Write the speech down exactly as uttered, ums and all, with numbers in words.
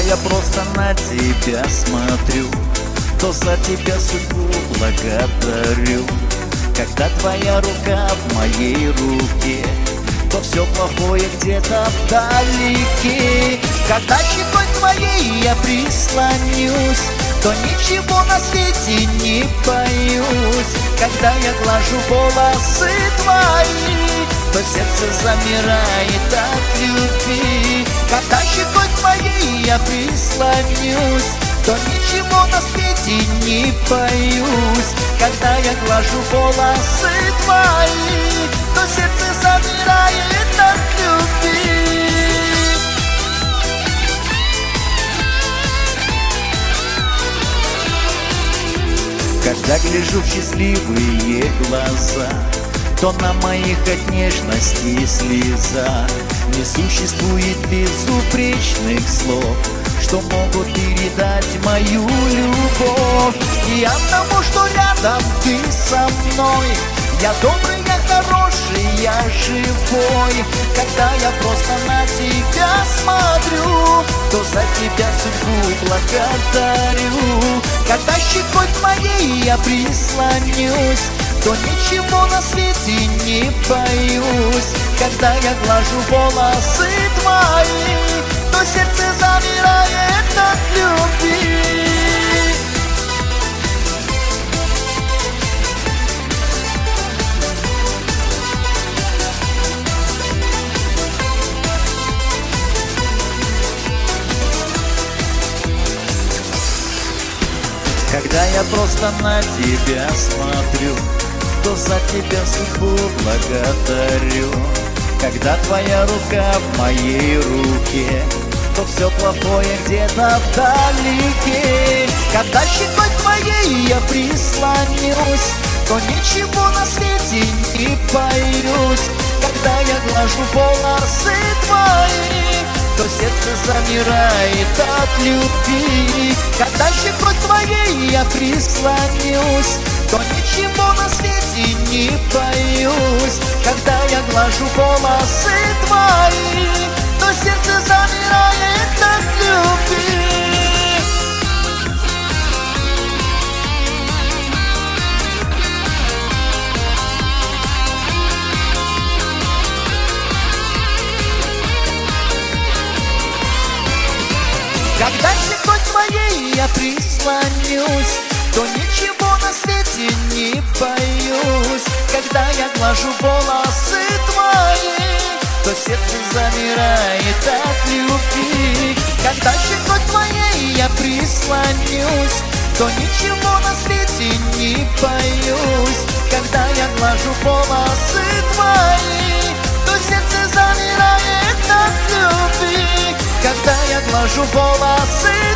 я просто на тебя смотрю, то за тебя судьбу благодарю. Когда твоя рука в моей руке, то все плохое где-то вдалеке. Когда щекой твоей я прислонюсь, то ничего на свете не боюсь. Когда я глажу волосы твои, то сердце замирает от любви. Когда щекой твоей я прислонюсь, то ничего на свете не боюсь. Когда я глажу волосы твои, то сердце замирает от любви. Когда гляжу в счастливые глаза, то на моих от нежности слеза. Не существует безупречных слов, что могут передать мою любовь. И от того, что рядом ты со мной, я добрый, я хороший, я живой. Когда я просто на тебя смотрю, то за тебя судьбу благодарю. Когда щекой твоей я прислонюсь, то ничего на свете не боюсь. Когда я глажу волосы твои, то сердце замирает от любви. Когда я просто на тебя смотрю, то за тебя судьбу благодарю. Когда твоя рука в моей руке, то все плохое где-то вдалеке. Когда щекой твоей я прислонюсь, то ничего на свете не боюсь. Когда я глажу волосы твои, то сердце замирает от любви. Когда щекой твоей я прислонюсь, то ничего на свете не боюсь. Когда я глажу волосы твои, то сердце замирает от любви. Когда щекой твоей я прислонюсь, то ничего на свете не боюсь. Когда я глажу волосы твои, то сердце замирает от любви. Когда щекой твоей я прислонюсь, то ничего на свете не боюсь. Когда я глажу волосы твои, то сердце замирает от любви. Когда я глажу волосы